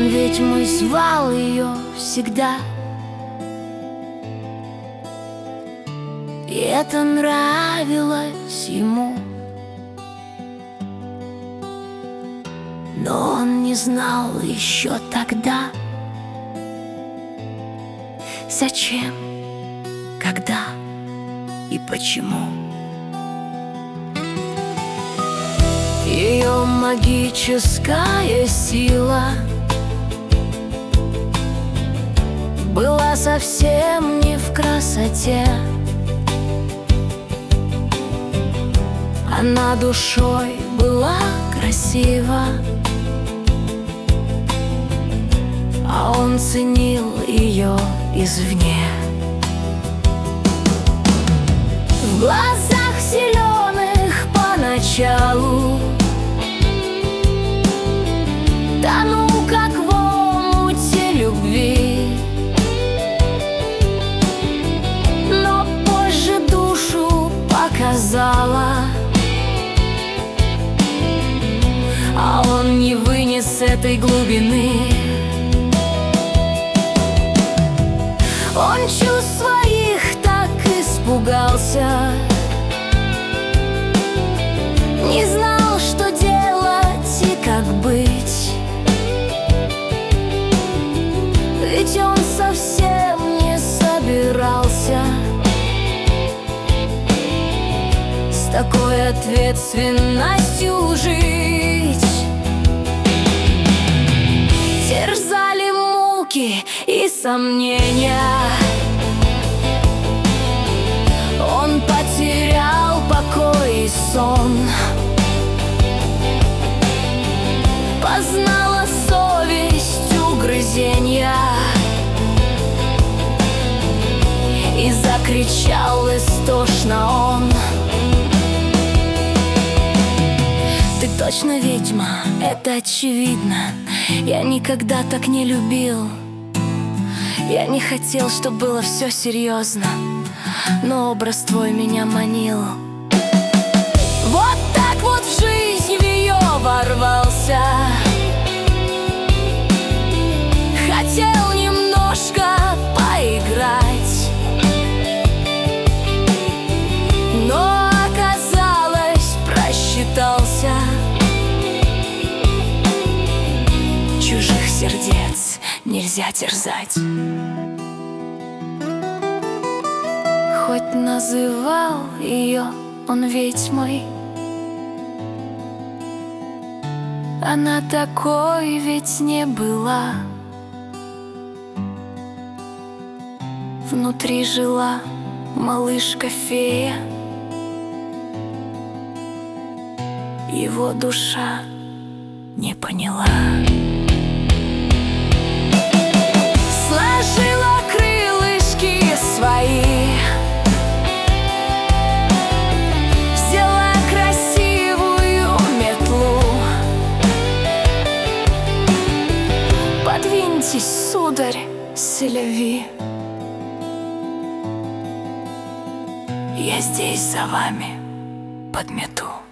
ведьмой звал ее всегда, и это нравилось ему. Но он не знал еще тогда, зачем, когда и почему. Ее магическая сила была совсем не в красоте. Она душой была красива, а он ценил ее извне. В глазах зеленых поначалу тонул, как в омуте любви, но позже душу показала, а он не вынес этой глубины. Он чувств своих так испугался, не знал, что делать и как быть. Ведь он совсем не собирался с такой ответственностью жить. Терзали муки и сомнения, он потерял покой и сон, познала совесть угрызенья и закричал истошно он: «Ты точно ведьма, это очевидно. Я никогда так не любил. Я не хотел, чтобы было все серьезно, но образ твой меня манил». Вот так вот в жизнь в ее ворвался, хотел немножко поиграть, но оказалось, просчитался. Чужих сердец нельзя терзать. Хоть называл ее он ведьмой, она такой ведь не была. Внутри жила малышка-фея, его душа не поняла. Сложила крылышки свои, взяла красивую метлу. Подвиньтесь, сударь, Селяви, я здесь за вами подмету.